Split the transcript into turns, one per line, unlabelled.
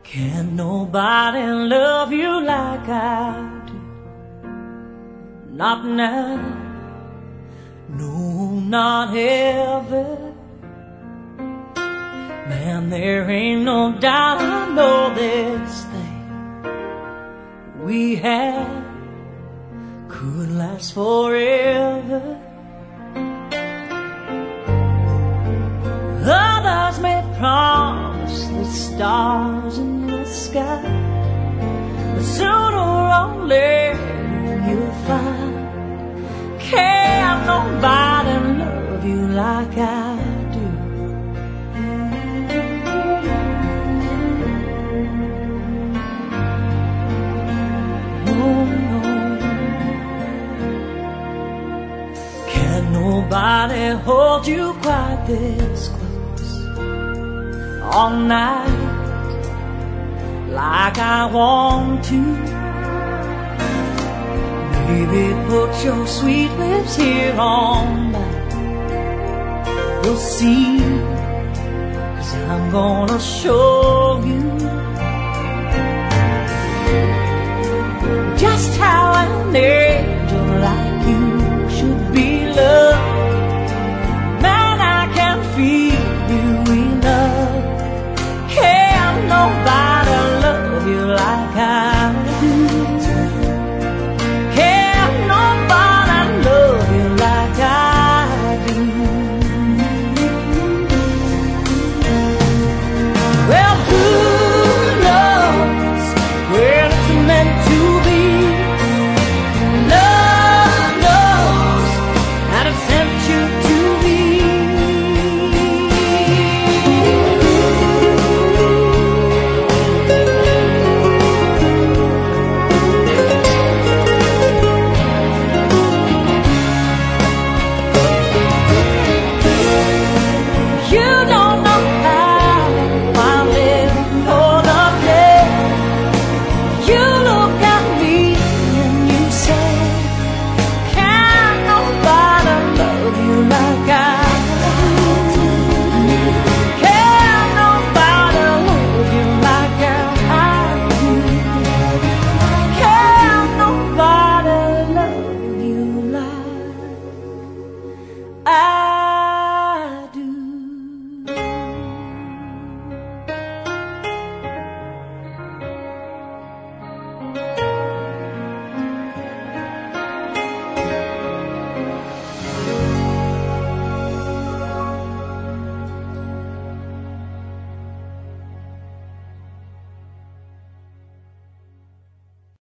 Can't nobody love you like I do. Not now, no, not ever. Man, there ain't no doubt, I know this thing we had could last forever. Others may promise the stars in the sky, but sooner or later you'll find can't nobody love you like I do. No, no. Can't nobody hold you quite this close all night like I want to. Baby, put your sweet lips here on mine. You'll see, 'cause I'm gonna show you